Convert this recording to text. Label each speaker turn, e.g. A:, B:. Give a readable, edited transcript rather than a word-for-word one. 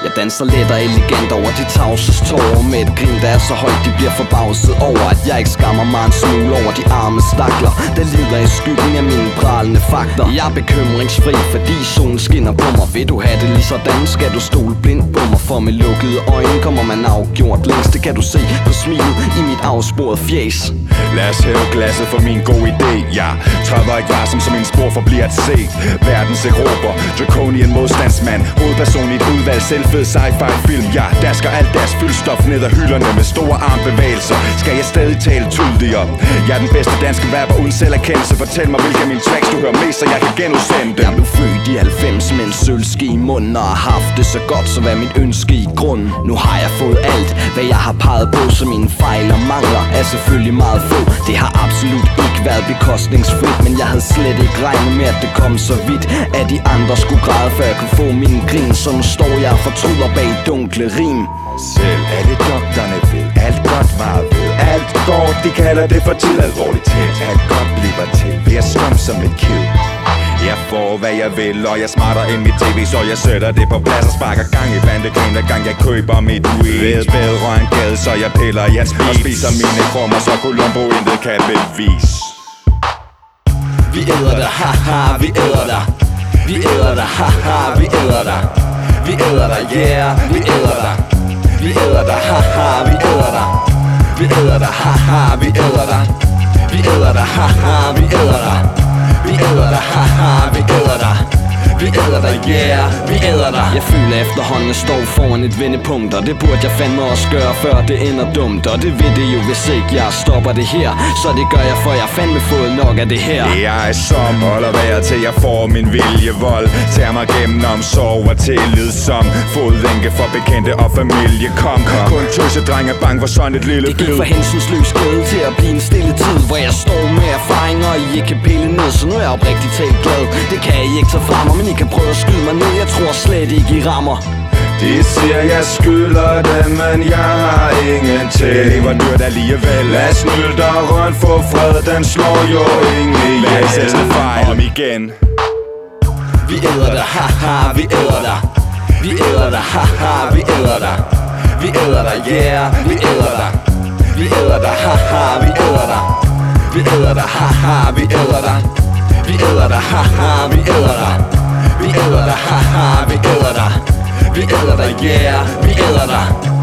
A: Jeg danser let og elegant over de tavses tårer med et grin, der er så højt, de bliver forbavset over, at jeg ikke skammer mig en smule over de arme stakler, der lider i skyggen af mine pralende fakter. Jeg er bekymringsfri, fordi solen skinner på mig. Vil du have det lige sådan, skal du stole blind på mig. For med lukkede øjne kommer man afgjort længst. Det kan du se på smilet i mit afsporede fjes.
B: Lad os hæve glasset for min gode idé. Jeg træder ikke varsom, som min spor forbliver at se. Verdens erober, draconian modstandsmand, hovedperson i et udvalg selvfed sci-fi film. Jeg dasker alt deres fyldstof ned ad hylderne med store armbevægelser. Skal jeg stadig tale tydeligere? Jeg er den bedste danske rapper uden selverkendelse. Fortæl mig, hvilke af mine tracks du hører mest, så jeg kan genudsende dem.
A: Jeg blev født i 90 med en sølvske i munden og har haft det så godt, så hvad mit ønske i grunden. Nu har jeg fået alt, hvad jeg har peget på, så mine fejl og mangler er selvfølgelig meget få. Det har absolut ikke været bekostningsfrit, men jeg havde slet ikke regnet med, at det kom så vidt, at de andre skulle græde, før jeg kunne få min grin. Så nu står jeg og fortryder bag dunkle rim.
B: Selv alle doktorerne ved, alt godt meget ved. Alt går, de kalder det for tid alvorligt talt. Alt godt bliver til ved at skømme som et kid. Jeg får hvad jeg vil, og jeg smarter end mit tv, så jeg sætter det på plads og sparker gang i bandekrim, hver gang jeg køber mit weed. Ved bedre end gade, så jeg piller jeres beats og spiser mine krummer, så Columbo intet kan bevise.
A: Vi æder dig, haha, vi æder dig. Vi æder dig, haha, vi æder dig. Vi æder dig, yeah, vi æder dig. Vi æder dig, haha, vi æder dig. Vi æder dig, haha, vi æder dig. Vi æder dig, haha, vi æder dig. Vi æder dig, haha, vi æder dig. Vi æder dig, yeah, vi æder dig. Jeg føler efterhånden, jeg står foran et vendepunkt, og det burde jeg fandme også gøre, før det ender dumt. Og det vil det jo, hvis ikke jeg stopper det her. Så det gør jeg, for jeg fandme fået nok af det her.
B: Jeg er som holder vejret til jeg får min viljevold. Tager mig gennem omsorg og tillid som fodlænke for bekendte og familie. Kom. Kun tøsedreng er bange for sådan et lille bid.
A: Det gik fra hensynsløs glæde til at blive en stille tid, hvor jeg står med erfaringer, I ikke kan pille ned. Så nu er jeg oprigtigt talt glad. Det kan I ikke tage fra mig, men I kan prøve at skyde mig ned. Jeg tror slet ikke I rammer.
B: De siger jeg skylder dem, men jeg har ingenting. Det var dyrt alligevel. Lad snyde dig rundt, få fred, den slår jo ingen ihjel. Lad os sætte fejl om igen.
A: Vi æder dig, haha, vi æder dig. Vi æder dig, haha, vi æder dig. Vi æder dig, yeah, vi æder dig. Vi æder dig, haha, vi æder dig. Vi æder dig, haha, vi æder dig. Vi æder dig, haha, vi æder dig. Vi æder dig, haha, vi æder dig. Vi æder dig, yeah, vi æder dig.